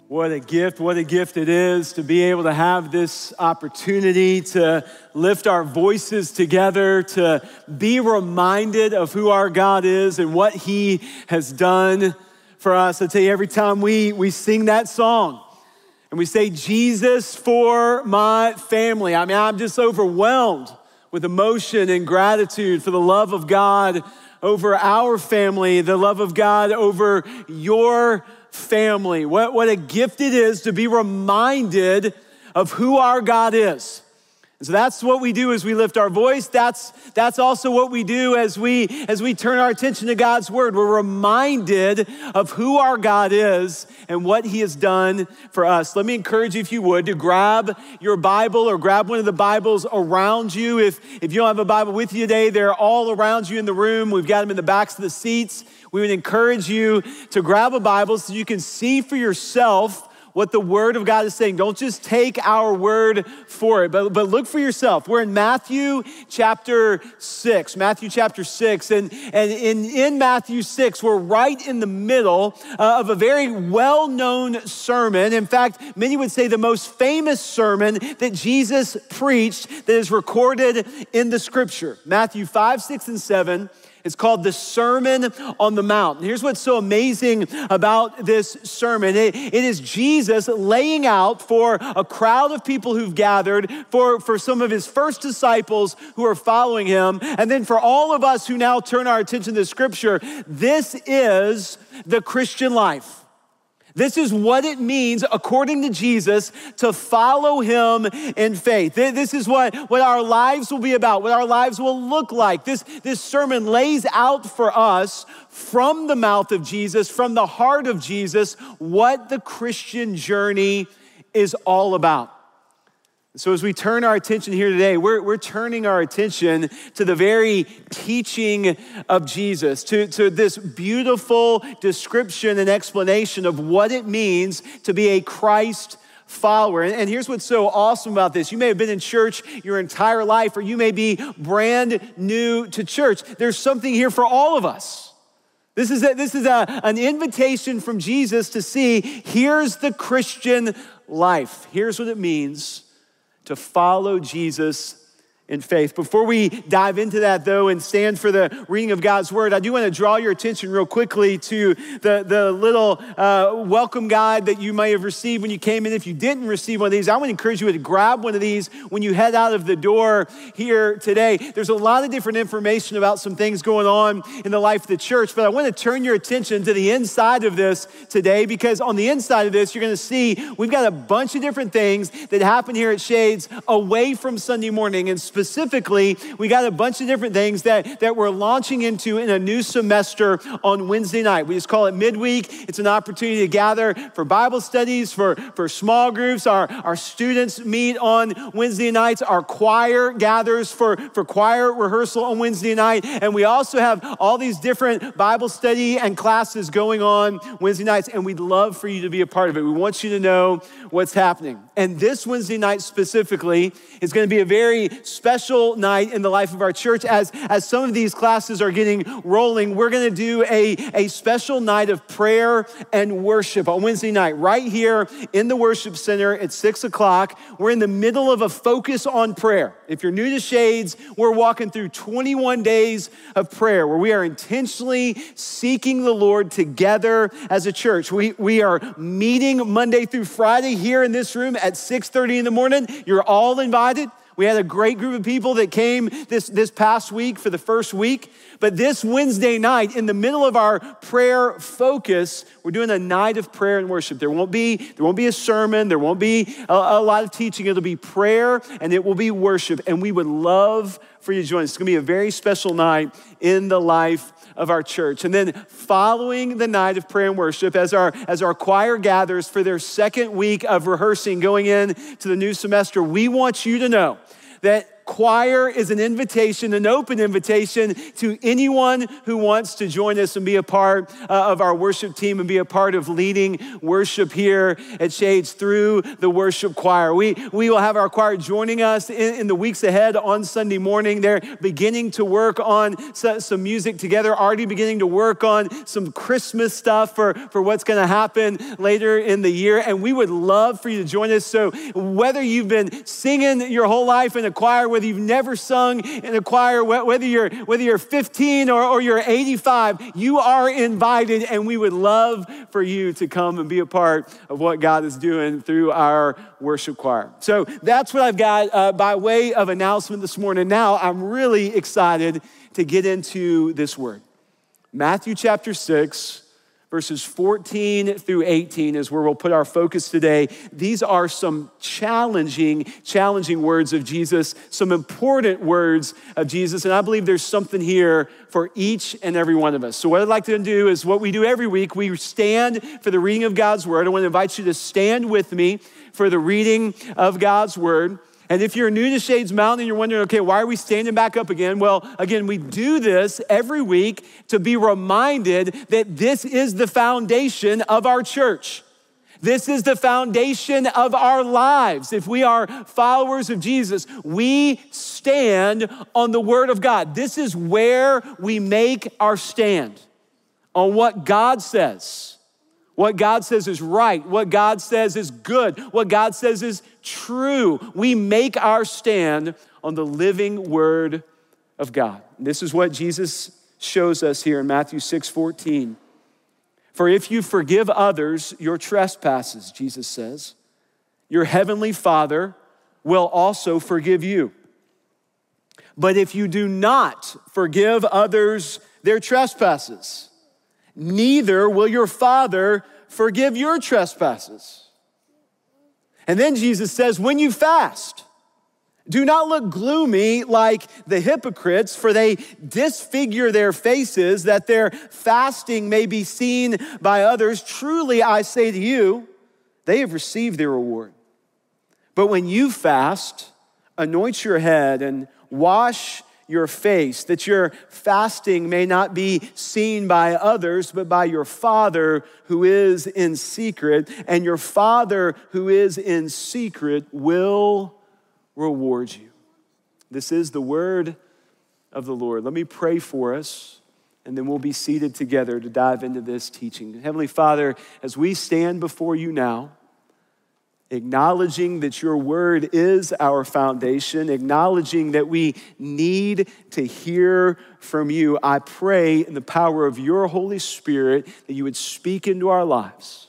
What a gift it is to be able to have this opportunity to lift our voices together, to be reminded of who our God is and what He has done for us. I tell you, every time we sing that song and we say, Jesus for my family, I'm just overwhelmed with emotion and gratitude for the love of God over our family, the love of God over your family. What a gift it is to be reminded of who our God is. And so that's what we do as we lift our voice. That's also what we do as we turn our attention to God's word. We're reminded of who our God is and what He has done for us. Let me encourage you, if you would, to grab your Bible or grab one of the Bibles around you. If you don't have a Bible with you today, they're all around you in the room. We've got them in the backs of the seats. We would encourage you to grab a Bible so you can see for yourself what the Word of God is saying. Don't just take our word for it, but look for yourself. We're in Matthew chapter 6. And in Matthew 6, we're right in the middle of a very well-known sermon. In fact, many would say the most famous sermon that Jesus preached that is recorded in the Scripture. Matthew 5, 6, and 7. It's called the Sermon on the Mount. And here's what's so amazing about this sermon. It is Jesus laying out for a crowd of people who've gathered, for some of His first disciples who are following Him, and then for all of us who now turn our attention to Scripture. This is the Christian life. This is what it means, according to Jesus, to follow Him in faith. This is what our lives will be about, what our lives will look like. This sermon lays out for us from the mouth of Jesus, from the heart of Jesus, what the Christian journey is all about. So as we turn our attention here today, we're turning our attention to the very teaching of Jesus, to this beautiful description and explanation of what it means to be a Christ follower. And here's what's so awesome about this. You may have been in church your entire life, or you may be brand new to church. There's something here for all of us. This is an invitation from Jesus to see, here's the Christian life. Here's what it means to follow Jesus in faith. Before we dive into that, though, and stand for the reading of God's word, I do want to draw your attention real quickly to the little welcome guide that you may have received when you came in. If you didn't receive one of these, I want to encourage you to grab one of these when you head out of the door here today. There's a lot of different information about some things going on in the life of the church, but I want to turn your attention to the inside of this today, because on the inside of this, you're going to see we've got a bunch of different things that happen here at Shades away from Sunday morning. And specifically, we got a bunch of different things that we're launching into in a new semester on Wednesday night. We just call it midweek. It's an opportunity to gather for Bible studies, for small groups. Our students meet on Wednesday nights. Our choir gathers for choir rehearsal on Wednesday night. And we also have all these different Bible study and classes going on Wednesday nights. And we'd love for you to be a part of it. We want you to know what's happening. And this Wednesday night specifically is going to be a very special night in the life of our church. As some of these classes are getting rolling, we're going to do a special night of prayer and worship on Wednesday night, right here in the worship center at 6 o'clock. We're in the middle of a focus on prayer. If you're new to Shades, we're walking through 21 days of prayer where we are intentionally seeking the Lord together as a church. We are meeting Monday through Friday here in this room at 6:30 in the morning. You're all invited. We had a great group of people that came this past week for the first week. But this Wednesday night, in the middle of our prayer focus, we're doing a night of prayer and worship. There won't be a sermon. There won't be a lot of teaching. It'll be prayer and it will be worship. And we would love for you to join us. It's going to be a very special night in the life of our church. And then following the night of prayer and worship, as our choir gathers for their second week of rehearsing going in to the new semester, we want you to know that choir is an invitation, an open invitation to anyone who wants to join us and be a part of our worship team and be a part of leading worship here at Shades through the worship choir. We will have our choir joining us in the weeks ahead on Sunday morning. They're beginning to work on some music together, already beginning to work on some Christmas stuff for what's going to happen later in the year. And we would love for you to join us. So whether you've been singing your whole life in a choir, whether you've never sung in a choir, whether you're 15 or you're 85, you are invited, and we would love for you to come and be a part of what God is doing through our worship choir. So that's what I've got by way of announcement this morning. Now I'm really excited to get into this word. Matthew chapter 6, verses 14 through 18 is where we'll put our focus today. These are some challenging words of Jesus, some important words of Jesus, and I believe there's something here for each and every one of us. So what I'd like to do is what we do every week. We stand for the reading of God's word. I want to invite you to stand with me for the reading of God's word. And if you're new to Shades Mountain and you're wondering, okay, why are we standing back up again? Well, again, we do this every week to be reminded that this is the foundation of our church. This is the foundation of our lives. If we are followers of Jesus, we stand on the word of God. This is where we make our stand on what God says. What God says is right, what God says is good, what God says is true. We make our stand on the living word of God. And this is what Jesus shows us here in Matthew 6:14. For if you forgive others your trespasses, Jesus says, your heavenly Father will also forgive you. But if you do not forgive others their trespasses, neither will your Father forgive your trespasses. And then Jesus says, when you fast, do not look gloomy like the hypocrites, for they disfigure their faces that their fasting may be seen by others. Truly, I say to you, they have received their reward. But when you fast, anoint your head and wash your face, that your fasting may not be seen by others, but by your Father who is in secret, and your Father who is in secret will reward you. This is the word of the Lord. Let me pray for us, and then we'll be seated together to dive into this teaching. Heavenly Father, as we stand before you now, acknowledging that your word is our foundation, acknowledging that we need to hear from you, I pray in the power of your Holy Spirit that you would speak into our lives.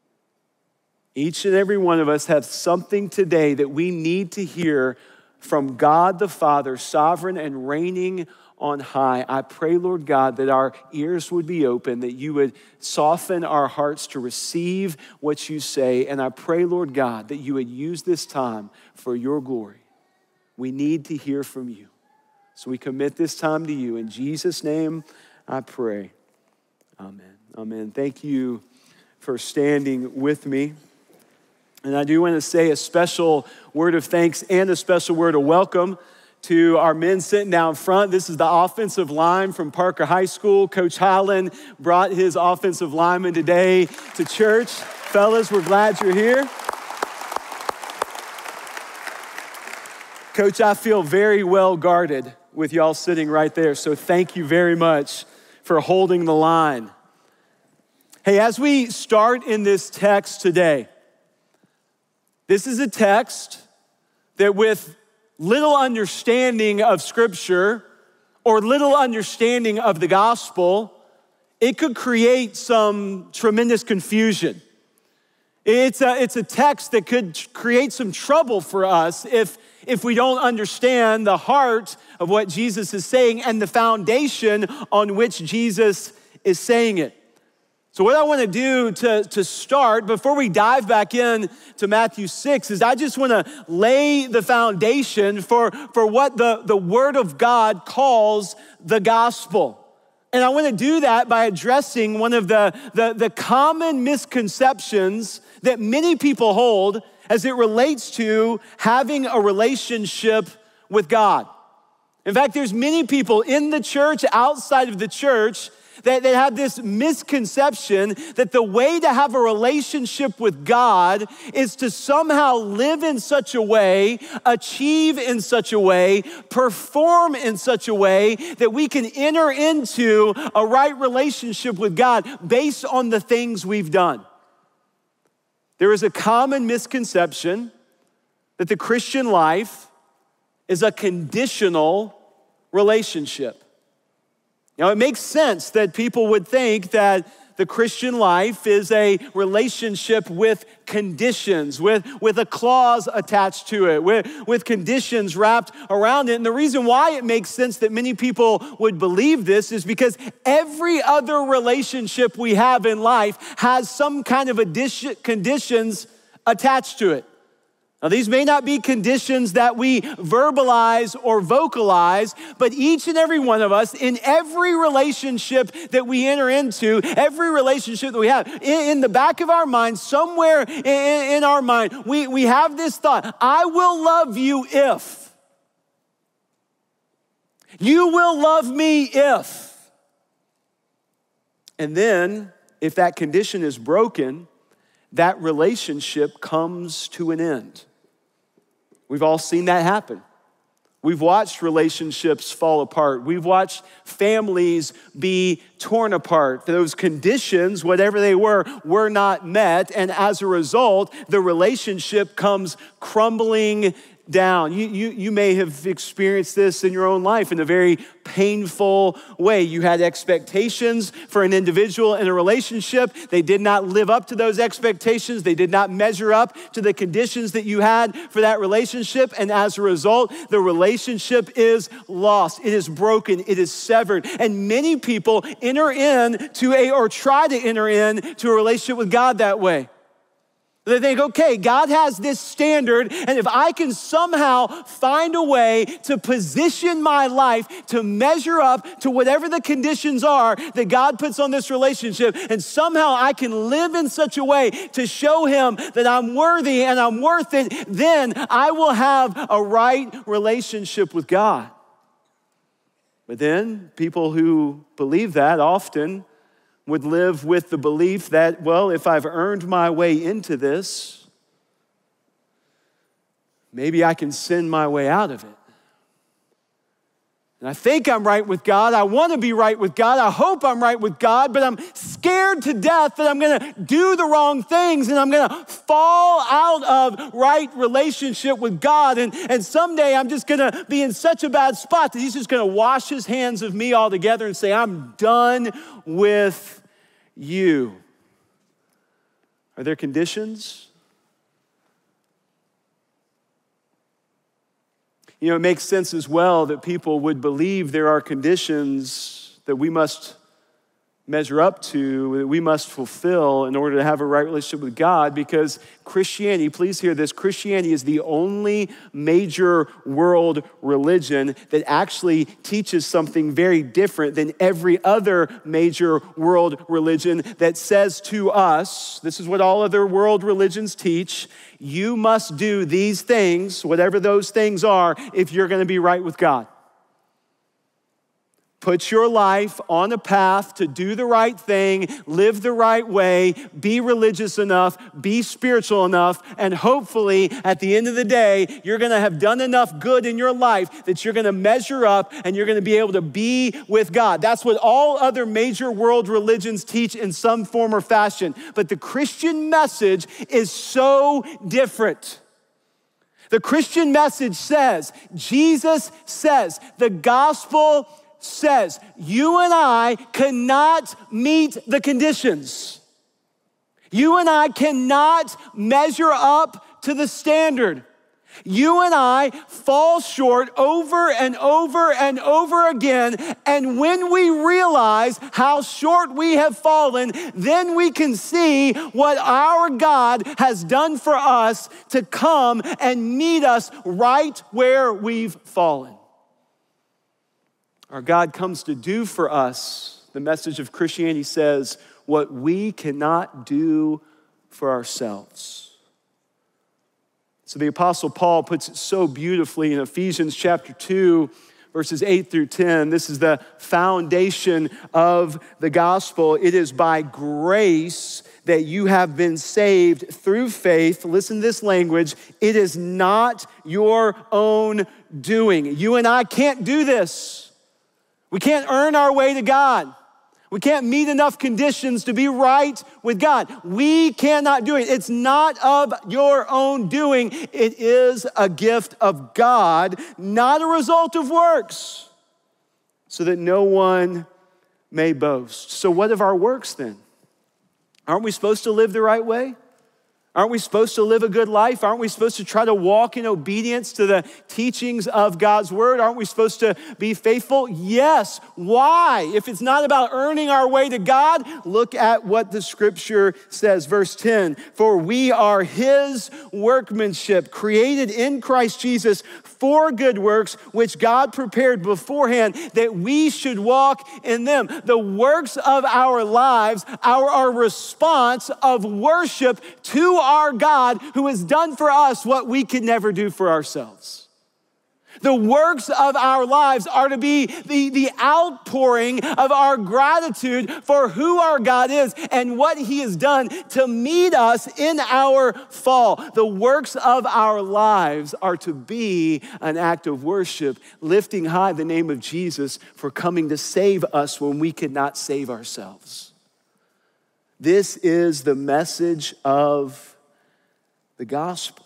Each and every one of us have something today that we need to hear from God the Father, sovereign and reigning on high. I pray, Lord God, that our ears would be open, that you would soften our hearts to receive what you say. And I pray, Lord God, that you would use this time for your glory. We need to hear from you. So we commit this time to you. In Jesus' name, I pray. Amen. Amen. Thank you for standing with me. And I do want to say a special word of thanks and a special word of welcome to our men sitting down front. This is the offensive line from Parker High School. Coach Highland brought his offensive lineman today to church. Fellas, we're glad you're here. Coach, I feel very well guarded with y'all sitting right there, so thank you very much for holding the line. Hey, as we start in this text today, this is a text that with little understanding of Scripture or little understanding of the gospel, it could create some tremendous confusion. It's a text that could create some trouble for us if we don't understand the heart of what Jesus is saying and the foundation on which Jesus is saying it. So what I want to do to start, before we dive back in to Matthew 6, is I just want to lay the foundation for what the Word of God calls the gospel. And I want to do that by addressing one of the common misconceptions that many people hold as it relates to having a relationship with God. In fact, there's many people in the church, outside of the church, that have this misconception that the way to have a relationship with God is to somehow live in such a way, achieve in such a way, perform in such a way that we can enter into a right relationship with God based on the things we've done. There is a common misconception that the Christian life is a conditional relationship. Now, it makes sense that people would think that the Christian life is a relationship with conditions, with a clause attached to it, with conditions wrapped around it. And the reason why it makes sense that many people would believe this is because every other relationship we have in life has some kind of conditions attached to it. Now, these may not be conditions that we verbalize or vocalize, but each and every one of us, in every relationship that we enter into, every relationship that we have, in the back of our mind, somewhere in our mind, we have this thought: I will love you if. You will love me if. And then, if that condition is broken, that relationship comes to an end. We've all seen that happen. We've watched relationships fall apart. We've watched families be torn apart. Those conditions, whatever they were not met. And as a result, the relationship comes crumbling down. You may have experienced this in your own life in a very painful way. You had expectations for an individual in a relationship. They did not live up to those expectations. They did not measure up to the conditions that you had for that relationship. And as a result, the relationship is lost. It is broken. It is severed. And many people try to enter into a relationship with God that way. They think, okay, God has this standard, and if I can somehow find a way to position my life to measure up to whatever the conditions are that God puts on this relationship, and somehow I can live in such a way to show him that I'm worthy and I'm worth it, then I will have a right relationship with God. But then people who believe that often would live with the belief that, well, if I've earned my way into this, maybe I can sin my way out of it. And I think I'm right with God. I want to be right with God. I hope I'm right with God, but I'm scared to death that I'm going to do the wrong things and I'm going to fall out of right relationship with God. And someday I'm just going to be in such a bad spot that he's just going to wash his hands of me altogether and say, I'm done with you. Are there conditions? You know, it makes sense as well that people would believe there are conditions that we must measure up to, that we must fulfill in order to have a right relationship with God, because Christianity, please hear this, Christianity is the only major world religion that actually teaches something very different than every other major world religion that says to us, this is what all other world religions teach, you must do these things, whatever those things are, if you're going to be right with God. Put your life on a path to do the right thing, live the right way, be religious enough, be spiritual enough, and hopefully at the end of the day, you're gonna have done enough good in your life that you're gonna measure up and you're gonna be able to be with God. That's what all other major world religions teach in some form or fashion. But the Christian message is so different. The Christian message says, Jesus says, the gospel says, you and I cannot meet the conditions. You and I cannot measure up to the standard. You and I fall short over and over and over again. And when we realize how short we have fallen, then we can see what our God has done for us to come and meet us right where we've fallen. Our God comes to do for us, the message of Christianity says, what we cannot do for ourselves. So the Apostle Paul puts it so beautifully in Ephesians chapter 2, verses 8 through 10. This is the foundation of the gospel. It is by grace that you have been saved through faith. Listen to this language. It is not your own doing. You and I can't do this. We can't earn our way to God. We can't meet enough conditions to be right with God. We cannot do it. It's not of your own doing. It is a gift of God, not a result of works, so that no one may boast. So what of our works then? Aren't we supposed to live the right way? Aren't we supposed to live a good life? Aren't we supposed to try to walk in obedience to the teachings of God's word? Aren't we supposed to be faithful? Yes. Why? If it's not about earning our way to God, look at what the scripture says. Verse 10, for we are his workmanship, created in Christ Jesus for good works, which God prepared beforehand that we should walk in them. The works of our lives are our response of worship to our God who has done for us what we could never do for ourselves. The works of our lives are to be the outpouring of our gratitude for who our God is and what he has done to meet us in our fall. The works of our lives are to be an act of worship, lifting high the name of Jesus for coming to save us when we could not save ourselves. This is the message of the gospel.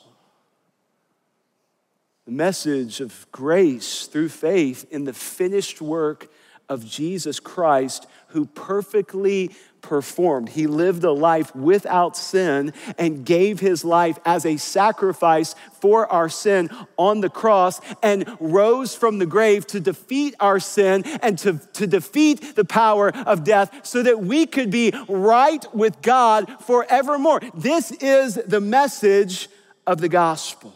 The message of grace through faith in the finished work of Jesus Christ, who perfectly performed. He lived a life without sin and gave his life as a sacrifice for our sin on the cross and rose from the grave to defeat our sin and to defeat the power of death so that we could be right with God forevermore. This is the message of the gospel.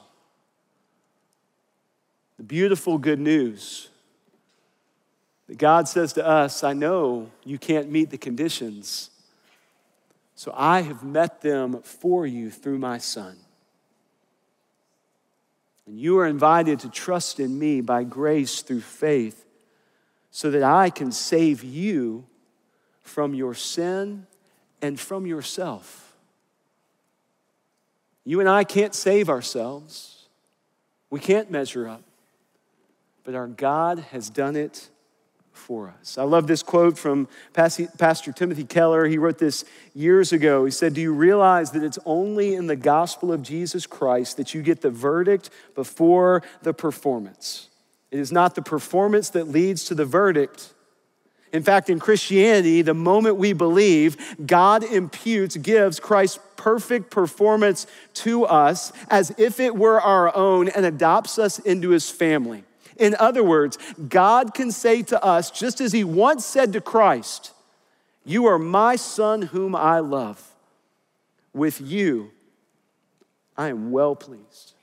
The beautiful good news that God says to us, I know you can't meet the conditions, so I have met them for you through my Son. And you are invited to trust in me by grace through faith so that I can save you from your sin and from yourself. You and I can't save ourselves. We can't measure up. But our God has done it for us. I love this quote from Pastor Timothy Keller. He wrote this years ago. He said, do you realize that it's only in the gospel of Jesus Christ that you get the verdict before the performance? It is not the performance that leads to the verdict. In fact, in Christianity, the moment we believe, God gives Christ's perfect performance to us as if it were our own and adopts us into his family. In other words, God can say to us, just as he once said to Christ, you are my son whom I love. With you, I am well pleased.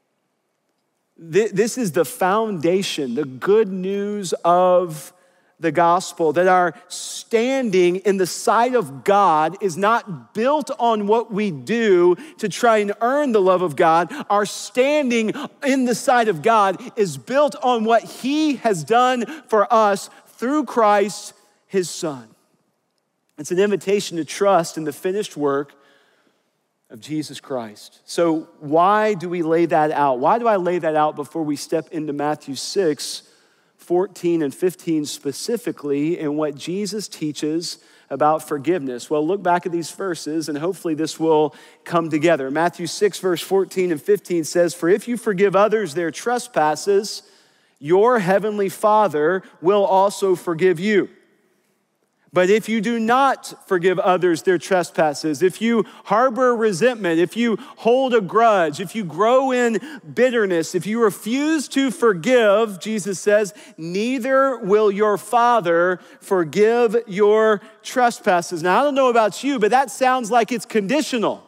This is the foundation, the good news of the gospel, that our standing in the sight of God is not built on what we do to try and earn the love of God. Our standing in the sight of God is built on what he has done for us through Christ, his Son. It's an invitation to trust in the finished work of Jesus Christ. So why do we lay that out? Why do I lay that out before we step into Matthew 6, 14 and 15 specifically, and what Jesus teaches about forgiveness? Well, look back at these verses and hopefully this will come together. Matthew 6 verse 14 and 15 says, for if you forgive others their trespasses, your heavenly Father will also forgive you. But if you do not forgive others their trespasses, if you harbor resentment, if you hold a grudge, if you grow in bitterness, if you refuse to forgive, Jesus says, neither will your Father forgive your trespasses. Now, I don't know about you, but that sounds like it's conditional.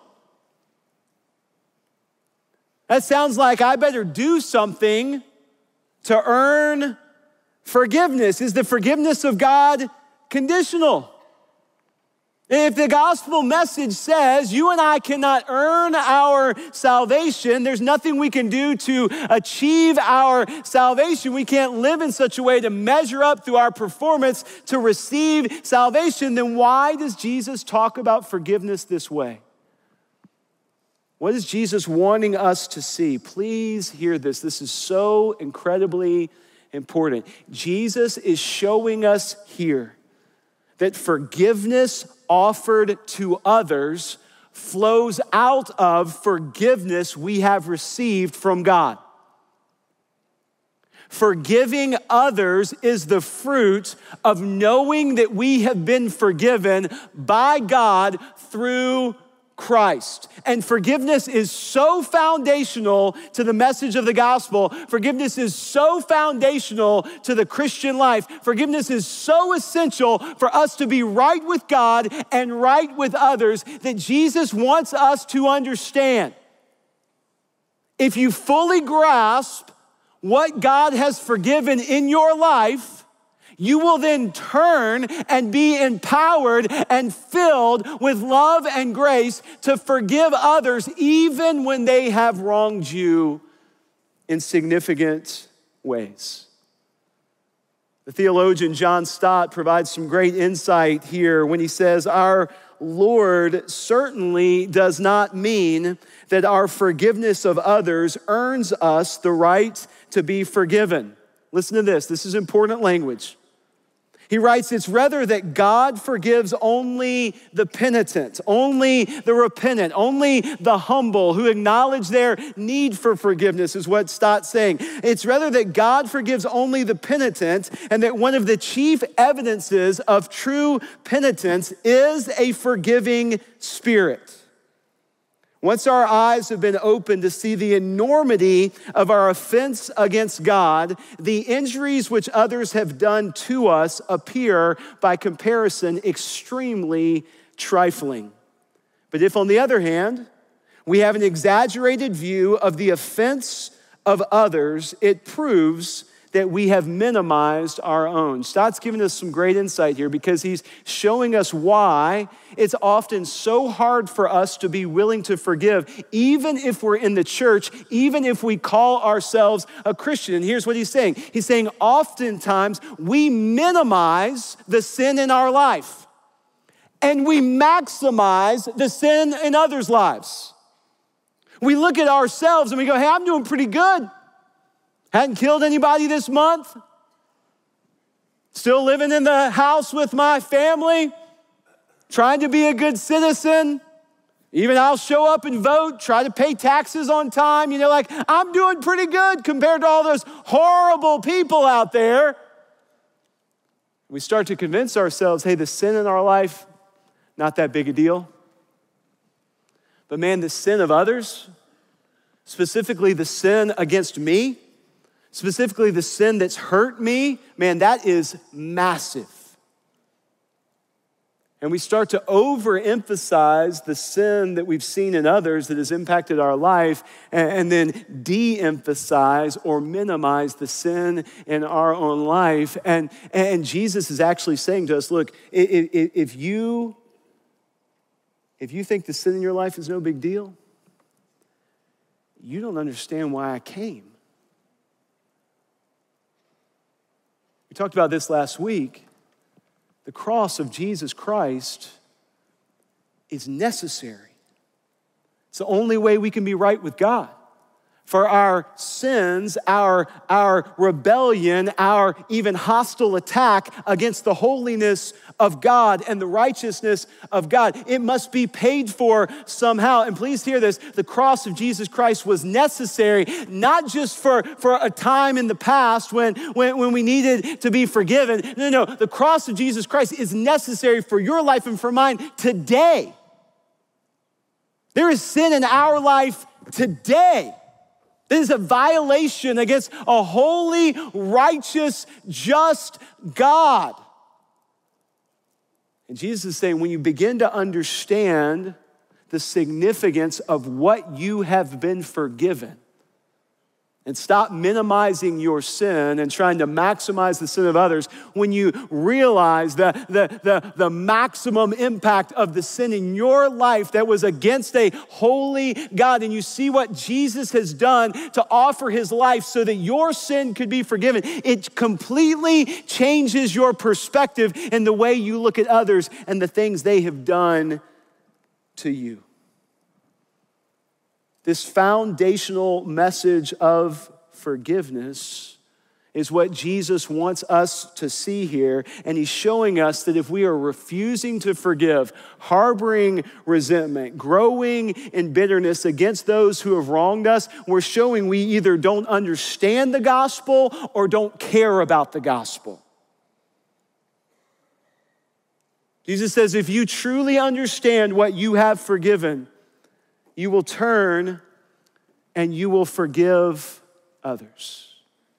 That sounds like I better do something to earn forgiveness. Is the forgiveness of God conditional? If the gospel message says you and I cannot earn our salvation, there's nothing we can do to achieve our salvation. We can't live in such a way to measure up through our performance to receive salvation, then why does Jesus talk about forgiveness this way? What is Jesus wanting us to see? Please hear this. This is so incredibly important. Jesus is showing us here that forgiveness offered to others flows out of forgiveness we have received from God. Forgiving others is the fruit of knowing that we have been forgiven by God through Christ. And forgiveness is so foundational to the message of the gospel. Forgiveness is so foundational to the Christian life. Forgiveness is so essential for us to be right with God and right with others that Jesus wants us to understand. If you fully grasp what God has forgiven in your life, you will then turn and be empowered and filled with love and grace to forgive others even when they have wronged you in significant ways. The theologian John Stott provides some great insight here when he says, our Lord certainly does not mean that our forgiveness of others earns us the right to be forgiven. Listen to this. This is important language. He writes, it's rather that God forgives only the penitent, only the repentant, only the humble who acknowledge their need for forgiveness is what Stott's saying. It's rather that God forgives only the penitent, and that one of the chief evidences of true penitence is a forgiving spirit. Once our eyes have been opened to see the enormity of our offense against God, the injuries which others have done to us appear, by comparison, extremely trifling. But if, on the other hand, we have an exaggerated view of the offense of others, it proves that we have minimized our own. Stott's giving us some great insight here because he's showing us why it's often so hard for us to be willing to forgive, even if we're in the church, even if we call ourselves a Christian. And here's what he's saying. He's saying oftentimes we minimize the sin in our life and we maximize the sin in others' lives. We look at ourselves and we go, hey, I'm doing pretty good. Hadn't killed anybody this month. Still living in the house with my family. Trying to be a good citizen. Even I'll show up and vote, try to pay taxes on time. You know, like I'm doing pretty good compared to all those horrible people out there. We start to convince ourselves, hey, the sin in our life, not that big a deal. But man, the sin of others, specifically the sin against me, specifically the sin that's hurt me, man, that is massive. And we start to overemphasize the sin that we've seen in others that has impacted our life, and then de-emphasize or minimize the sin in our own life. And Jesus is actually saying to us, look, if you think the sin in your life is no big deal, you don't understand why I came. We talked about this last week. The cross of Jesus Christ is necessary. It's the only way we can be right with God. For our sins, our rebellion, our even hostile attack against the holiness of God and the righteousness of God, it must be paid for somehow. And please hear this, the cross of Jesus Christ was necessary, not just for a time in the past when we needed to be forgiven. No, the cross of Jesus Christ is necessary for your life and for mine today. There is sin in our life today. This is a violation against a holy, righteous, just God. And Jesus is saying, when you begin to understand the significance of what you have been forgiven And stop minimizing your sin and trying to maximize the sin of others when you realize the maximum impact of the sin in your life that was against a holy God. And you see what Jesus has done to offer his life so that your sin could be forgiven. It completely changes your perspective and the way you look at others and the things they have done to you. This foundational message of forgiveness is what Jesus wants us to see here. And he's showing us that if we are refusing to forgive, harboring resentment, growing in bitterness against those who have wronged us, we're showing we either don't understand the gospel or don't care about the gospel. Jesus says, if you truly understand what you have forgiven, you will turn and you will forgive others.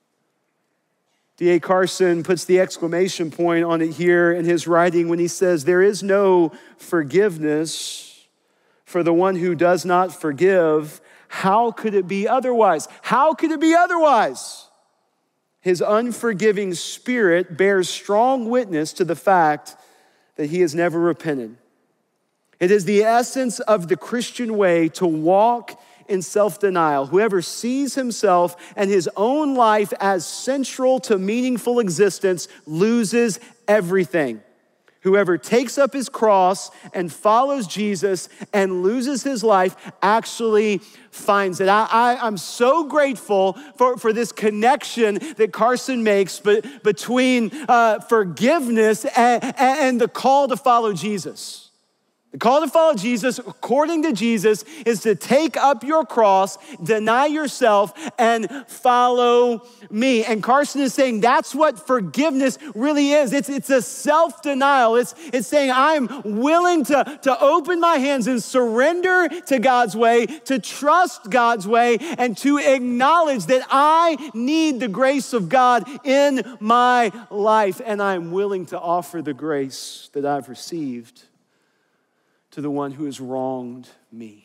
D.A. Carson puts the exclamation point on it here in his writing when he says, there is no forgiveness for the one who does not forgive. How could it be otherwise? How could it be otherwise? His unforgiving spirit bears strong witness to the fact that he has never repented. It is the essence of the Christian way to walk in self-denial. Whoever sees himself and his own life as central to meaningful existence loses everything. Whoever takes up his cross and follows Jesus and loses his life actually finds it. I'm so grateful for this connection that Carson makes between forgiveness and the call to follow Jesus. The call to follow Jesus, according to Jesus, is to take up your cross, deny yourself, and follow me. And Carson is saying that's what forgiveness really is. It's a self-denial. It's saying I'm willing to open my hands and surrender to God's way, to trust God's way, and to acknowledge that I need the grace of God in my life. And I'm willing to offer the grace that I've received to the one who has wronged me.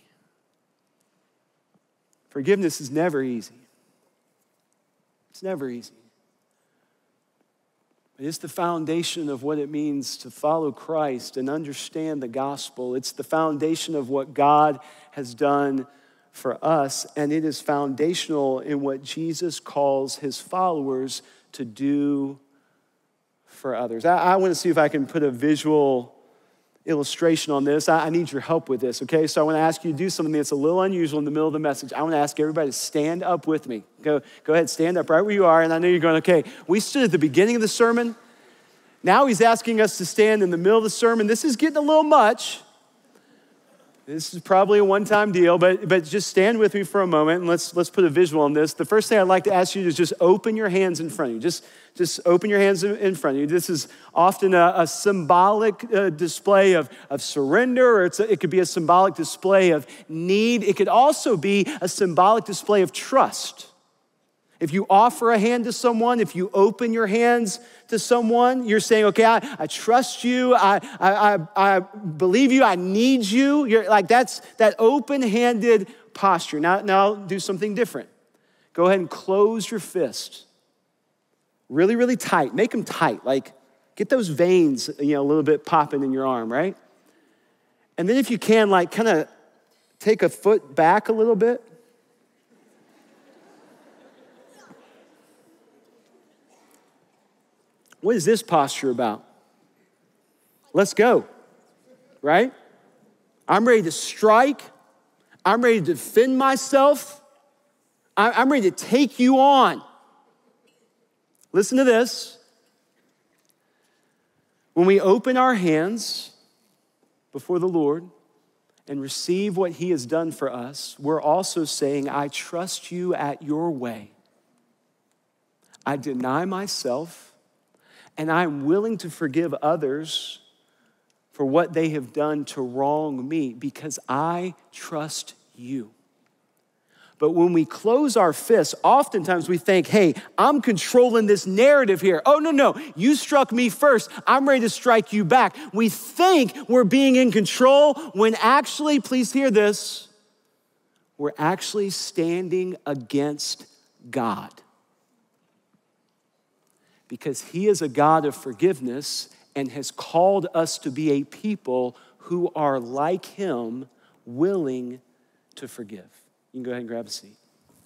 Forgiveness is never easy. It's never easy. But it's the foundation of what it means to follow Christ and understand the gospel. It's the foundation of what God has done for us, and it is foundational in what Jesus calls his followers to do for others. I want to see if I can put a visual illustration on this. I need your help with this, okay? So I want to ask you to do something that's a little unusual in the middle of the message. I want to ask everybody to stand up with me. Go ahead, stand up right where you are, and I know you're going, okay, we stood at the beginning of the sermon. Now he's asking us to stand in the middle of the sermon. This is getting a little much. This is probably a one-time deal, but just stand with me for a moment, and let's put a visual on this. The first thing I'd like to ask you is just open your hands in front of you. Just open your hands in front of you. This is often a symbolic display of surrender, or it could be a symbolic display of need. It could also be a symbolic display of trust. If you offer a hand to someone, if you open your hands to someone, you're saying, okay, I trust you, I believe you, I need you. You're like, that's that open-handed posture. Now do something different. Go ahead and close your fist. Really, really tight. Make them tight. Like, get those veins, a little bit popping in your arm, right? And then if you can, like, kind of take a foot back a little bit. What is this posture about? Let's go, right? I'm ready to strike. I'm ready to defend myself. I'm ready to take you on. Listen to this. When we open our hands before the Lord and receive what he has done for us, we're also saying, I trust you at your way. I deny myself. And I'm willing to forgive others for what they have done to wrong me because I trust you. But when we close our fists, oftentimes we think, hey, I'm controlling this narrative here. Oh, no, you struck me first. I'm ready to strike you back. We think we're being in control when actually, please hear this, we're actually standing against God. Because he is a God of forgiveness and has called us to be a people who are like him, willing to forgive. You can go ahead and grab a seat.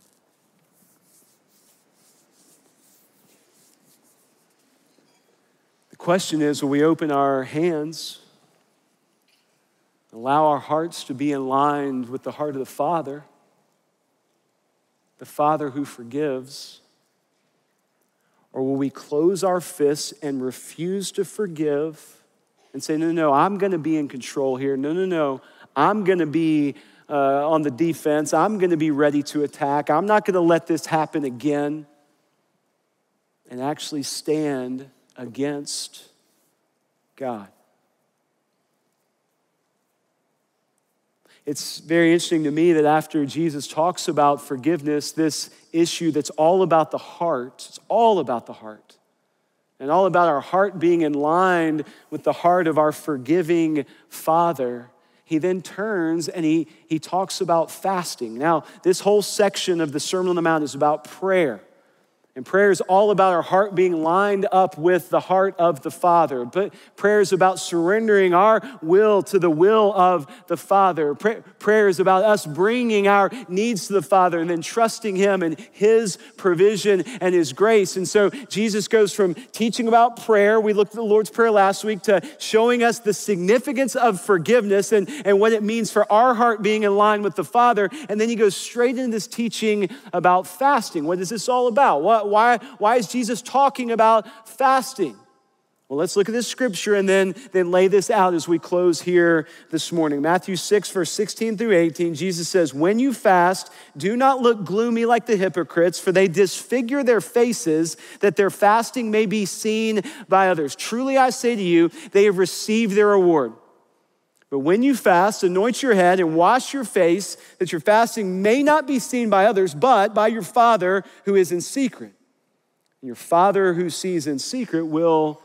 The question is, will we open our hands, allow our hearts to be in line with the heart of the Father who forgives? Or will we close our fists and refuse to forgive and say, no, I'm going to be in control here. No, I'm going to be on the defense. I'm going to be ready to attack. I'm not going to let this happen again. And actually stand against God. It's very interesting to me that after Jesus talks about forgiveness, this issue that's all about the heart, it's all about the heart, and all about our heart being in line with the heart of our forgiving Father, he then turns and he talks about fasting. Now, this whole section of the Sermon on the Mount is about prayer. And prayer is all about our heart being lined up with the heart of the Father. But prayer is about surrendering our will to the will of the Father. Prayer is about us bringing our needs to the Father and then trusting him and his provision and his grace. And so Jesus goes from teaching about prayer, we looked at the Lord's Prayer last week, to showing us the significance of forgiveness and what it means for our heart being in line with the Father. And then he goes straight into this teaching about fasting. What is this all about? Why is Jesus talking about fasting? Well, let's look at this scripture and then lay this out as we close here this morning. Matthew 6, verse 16 through 18, Jesus says, "When you fast, do not look gloomy like the hypocrites, for they disfigure their faces, that their fasting may be seen by others. Truly I say to you, they have received their reward. But when you fast, anoint your head and wash your face, that your fasting may not be seen by others, but by your Father who is in secret. And your Father who sees in secret will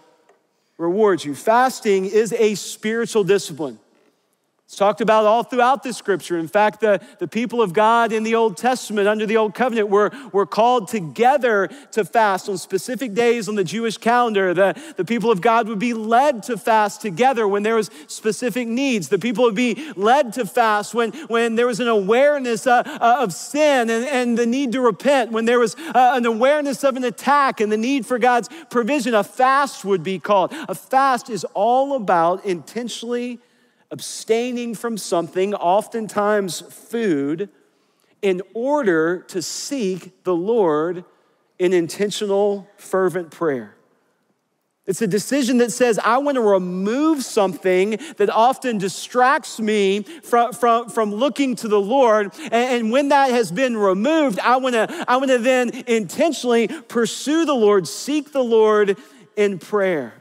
reward you." Fasting is a spiritual discipline. It's talked about all throughout the scripture. In fact, the people of God in the Old Testament, under the Old Covenant, were called together to fast on specific days on the Jewish calendar. The people of God would be led to fast together when there was specific needs. The people would be led to fast when there was an awareness of sin and the need to repent, when there was an awareness of an attack and the need for God's provision. A fast would be called. A fast is all about intentionally abstaining from something, oftentimes food, in order to seek the Lord in intentional, fervent prayer. It's a decision that says, I want to remove something that often distracts me from looking to the Lord. And when that has been removed, I want to then intentionally pursue the Lord, seek the Lord in prayer.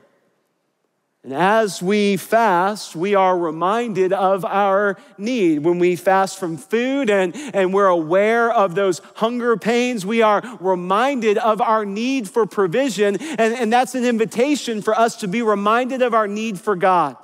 And as we fast, we are reminded of our need. When we fast from food and we're aware of those hunger pains, we are reminded of our need for provision. And that's an invitation for us to be reminded of our need for God.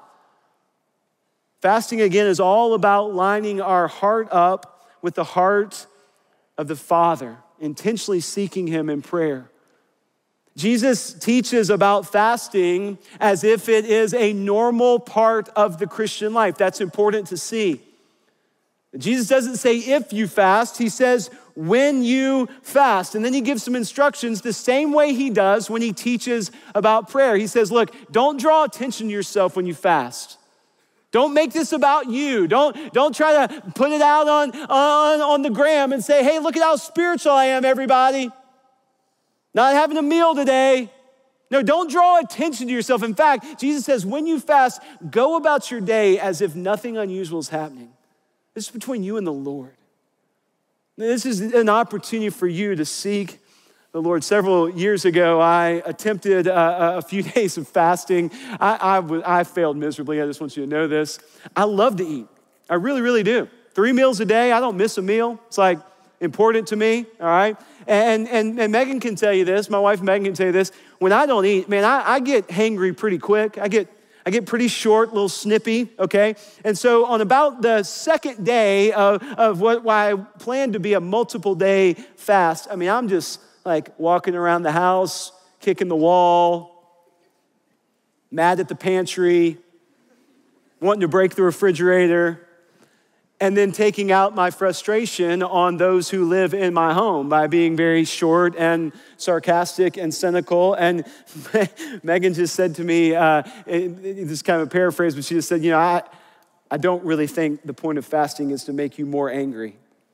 Fasting, again, is all about lining our heart up with the heart of the Father, intentionally seeking him in prayer. Jesus teaches about fasting as if it is a normal part of the Christian life. That's important to see. Jesus doesn't say if you fast, he says when you fast. And then he gives some instructions the same way he does when he teaches about prayer. He says, look, don't draw attention to yourself when you fast. Don't make this about you. Don't try to put it out on the gram and say, hey, look at how spiritual I am, everybody. Not having a meal today. No, don't draw attention to yourself. In fact, Jesus says, when you fast, go about your day as if nothing unusual is happening. This is between you and the Lord. This is an opportunity for you to seek the Lord. Several years ago, I attempted a few days of fasting. I failed miserably. I just want you to know this. I love to eat. I really, really do. 3 meals a day. I don't miss a meal. It's like important to me, all right? And Megan can tell you this, my wife Megan can tell you this. When I don't eat, man, I get hangry pretty quick. I get I get pretty short, a little snippy, okay? And so on about the second day of what I planned to be a multiple day fast, I mean, I'm just like walking around the house, kicking the wall, mad at the pantry, wanting to break the refrigerator, and then taking out my frustration on those who live in my home by being very short and sarcastic and cynical. And Megan just said to me, this is kind of a paraphrase, but she just said, I don't really think the point of fasting is to make you more angry.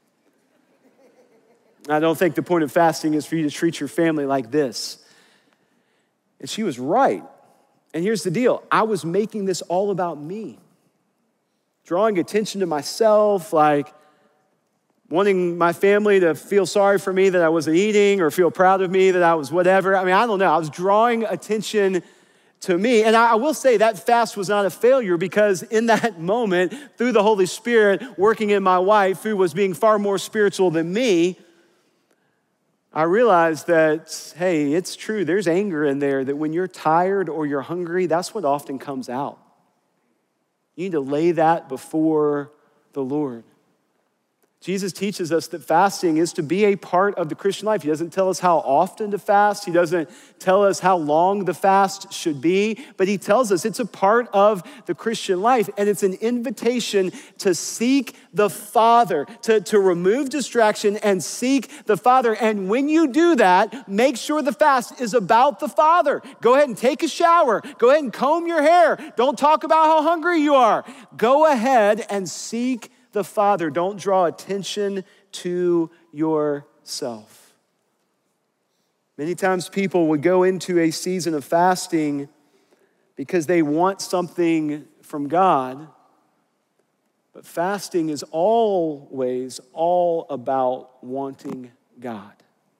I don't think the point of fasting is for you to treat your family like this. And she was right. And here's the deal. I was making this all about me. Drawing attention to myself, like wanting my family to feel sorry for me that I wasn't eating or feel proud of me that I was whatever. I mean, I don't know. I was drawing attention to me. And I will say that fast was not a failure because in that moment, through the Holy Spirit working in my wife, who was being far more spiritual than me, I realized that, hey, it's true. There's anger in there that when you're tired or you're hungry, that's what often comes out. You need to lay that before the Lord. Jesus teaches us that fasting is to be a part of the Christian life. He doesn't tell us how often to fast. He doesn't tell us how long the fast should be, but he tells us it's a part of the Christian life, and it's an invitation to seek the Father, to remove distraction and seek the Father. And when you do that, make sure the fast is about the Father. Go ahead and take a shower. Go ahead and comb your hair. Don't talk about how hungry you are. Go ahead and seek the Father. Don't draw attention to yourself. Many times people would go into a season of fasting because they want something from God, but fasting is always all about wanting God.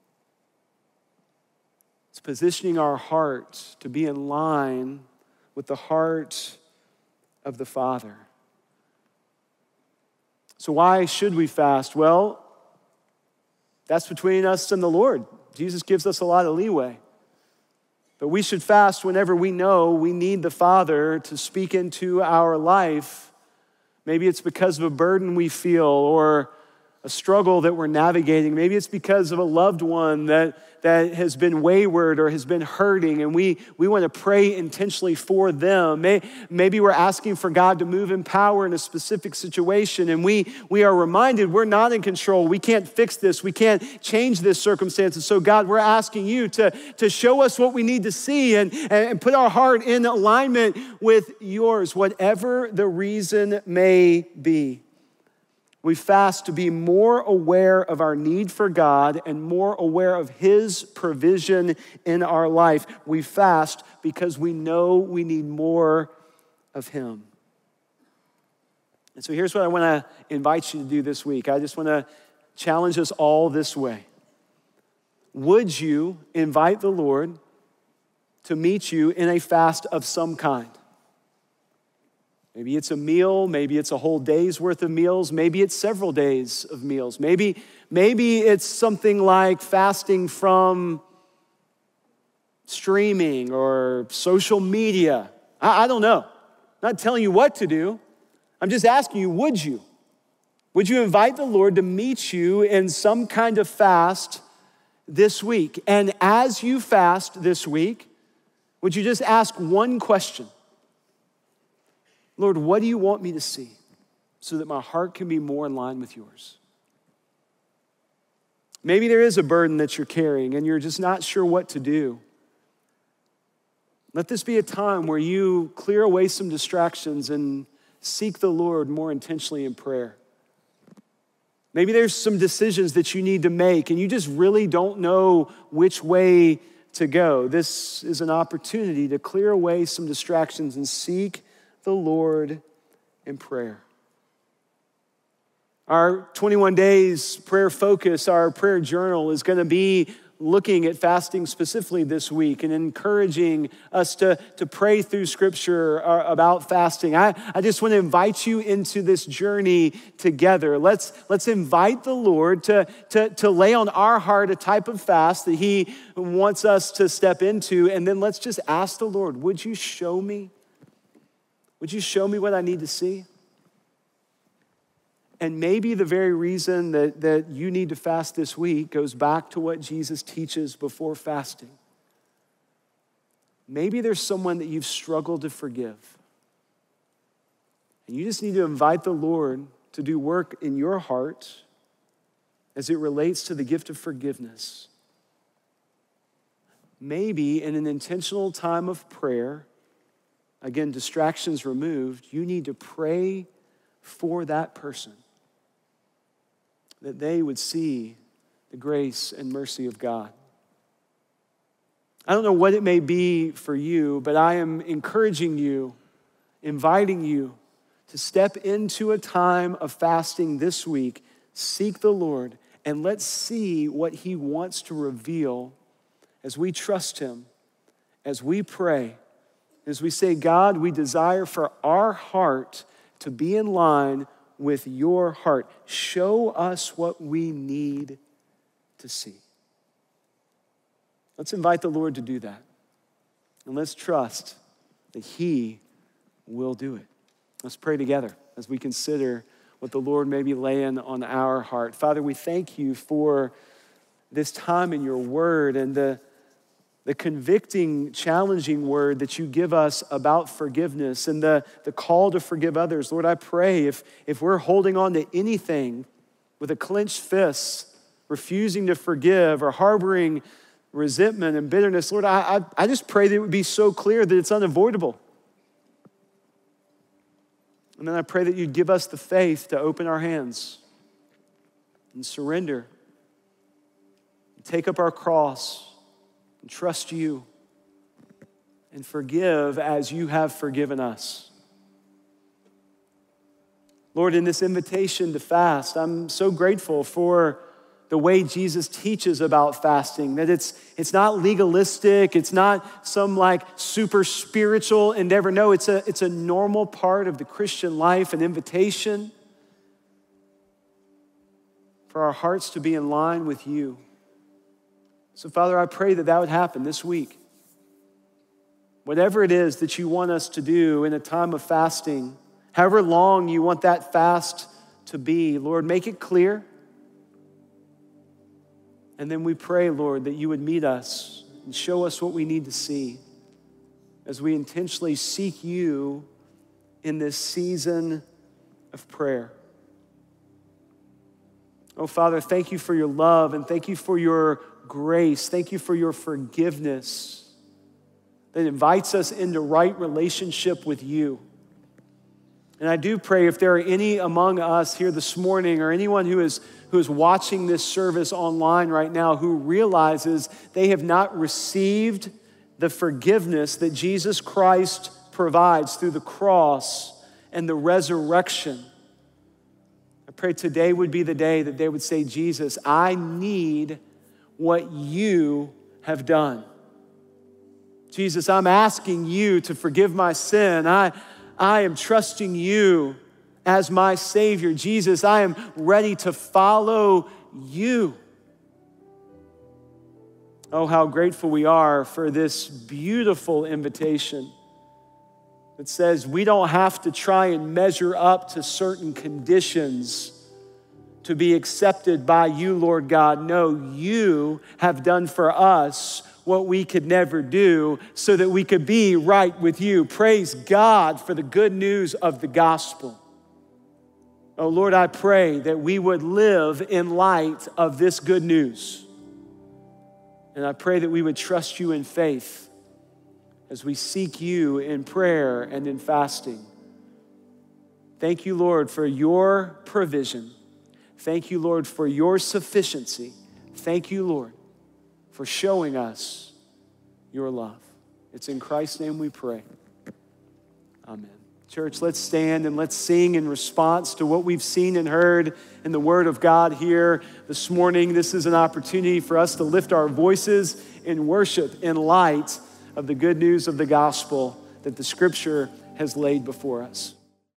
It's positioning our heart to be in line with the heart of the Father. So why should we fast? Well, that's between us and the Lord. Jesus gives us a lot of leeway. But we should fast whenever we know we need the Father to speak into our life. Maybe it's because of a burden we feel or a struggle that we're navigating. Maybe it's because of a loved one that has been wayward or has been hurting, and we want to pray intentionally for them. Maybe we're asking for God to move in power in a specific situation, and we are reminded we're not in control. We can't fix this. We can't change this circumstance. And so God, we're asking you to show us what we need to see and put our heart in alignment with yours, whatever the reason may be. We fast to be more aware of our need for God and more aware of his provision in our life. We fast because we know we need more of him. And so here's what I want to invite you to do this week. I just want to challenge us all this way. Would you invite the Lord to meet you in a fast of some kind? Maybe it's a meal, maybe it's a whole day's worth of meals, maybe it's several days of meals. Maybe it's something like fasting from streaming or social media. I don't know. I'm not telling you what to do. I'm just asking you, would you? Would you invite the Lord to meet you in some kind of fast this week? And as you fast this week, would you just ask one question? Lord, what do you want me to see so that my heart can be more in line with yours? Maybe there is a burden that you're carrying and you're just not sure what to do. Let this be a time where you clear away some distractions and seek the Lord more intentionally in prayer. Maybe there's some decisions that you need to make and you just really don't know which way to go. This is an opportunity to clear away some distractions and seek the Lord in prayer. Our 21 days prayer focus, our prayer journal is going to be looking at fasting specifically this week and encouraging us to pray through scripture about fasting. I just want to invite you into this journey together. Let's invite the Lord to lay on our heart a type of fast that he wants us to step into, and then let's just ask the Lord, would you show me? Would you show me what I need to see? And maybe the very reason that you need to fast this week goes back to what Jesus teaches before fasting. Maybe there's someone that you've struggled to forgive. And you just need to invite the Lord to do work in your heart as it relates to the gift of forgiveness. Maybe in an intentional time of prayer, again, distractions removed, you need to pray for that person, that they would see the grace and mercy of God. I don't know what it may be for you, but I am encouraging you, inviting you to step into a time of fasting this week, seek the Lord, and let's see what he wants to reveal as we trust him, as we pray, as we say, God, we desire for our heart to be in line with your heart. Show us what we need to see. Let's invite the Lord to do that. And let's trust that he will do it. Let's pray together as we consider what the Lord may be laying on our heart. Father, we thank you for this time in your word and the convicting, challenging word that you give us about forgiveness and the call to forgive others. Lord, I pray if we're holding on to anything with a clenched fist, refusing to forgive or harboring resentment and bitterness, Lord, I just pray that it would be so clear that it's unavoidable. And then I pray that you'd give us the faith to open our hands and surrender, and take up our cross and trust you and forgive as you have forgiven us. Lord, in this invitation to fast, I'm so grateful for the way Jesus teaches about fasting, that it's not legalistic, it's not some like super spiritual endeavor. No, it's a normal part of the Christian life, an invitation for our hearts to be in line with you. So Father, I pray that would happen this week. Whatever it is that you want us to do in a time of fasting, however long you want that fast to be, Lord, make it clear. And then we pray, Lord, that you would meet us and show us what we need to see as we intentionally seek you in this season of prayer. Oh, Father, thank you for your love and thank you for your grace. Thank you for your forgiveness that invites us into right relationship with you. And I do pray if there are any among us here this morning or anyone who is watching this service online right now who realizes they have not received the forgiveness that Jesus Christ provides through the cross and the resurrection, I pray today would be the day that they would say, Jesus, I need what you have done. Jesus, I'm asking you to forgive my sin. I am trusting you as my Savior. Jesus, I am ready to follow you. Oh, how grateful we are for this beautiful invitation that says we don't have to try and measure up to certain conditions to be accepted by you, Lord God. No, you have done for us what we could never do so that we could be right with you. Praise God for the good news of the gospel. Oh, Lord, I pray that we would live in light of this good news. And I pray that we would trust you in faith as we seek you in prayer and in fasting. Thank you, Lord, for your provision. Thank you, Lord, for your sufficiency. Thank you, Lord, for showing us your love. It's in Christ's name we pray. Amen. Church, let's stand and let's sing in response to what we've seen and heard in the Word of God here this morning. This is an opportunity for us to lift our voices in worship in light of the good news of the gospel that the Scripture has laid before us.